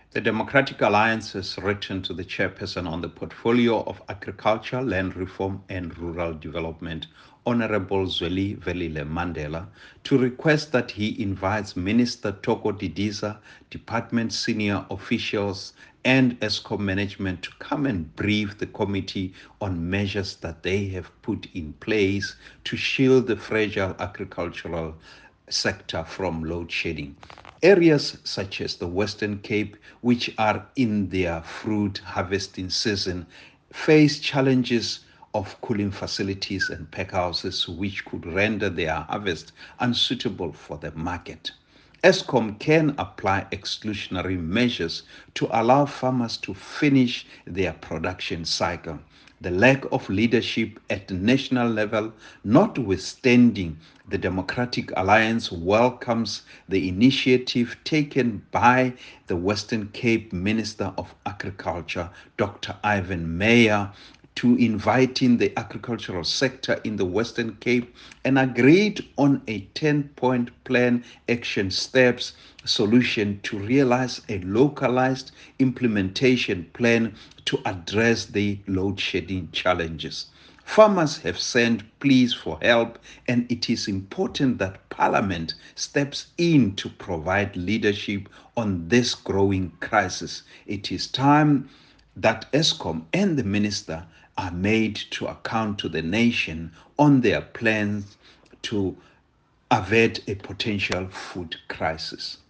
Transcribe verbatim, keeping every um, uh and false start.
The Democratic Alliance has written to the chairperson on the portfolio of Agriculture, Land Reform and Rural Development, Honorable Zweli Velile Mandela, to request that he invites Minister Toko Didiza, department senior officials, and ESCOM management to come and brief the committee on measures that they have put in place to shield the fragile agricultural sector from load shedding. Areas such as the Western Cape, which are in their fruit harvesting season, face challenges of cooling facilities and packhouses, which could render their harvest unsuitable for the market. ESCOM can apply exclusionary measures to allow farmers to finish their production cycle. The lack of leadership at the national level, notwithstanding, the Democratic Alliance welcomes the initiative taken by the Western Cape Minister of Agriculture, Doctor Ivan Meyer, to inviting the agricultural sector in the Western Cape and agreed on a ten-point plan action steps solution to realize a localized implementation plan to address the load shedding challenges. Farmers have sent pleas for help, and it is important that Parliament steps in to provide leadership on this growing crisis. It is time that ESCOM and the minister are made to account to the nation on their plans to avert a potential food crisis.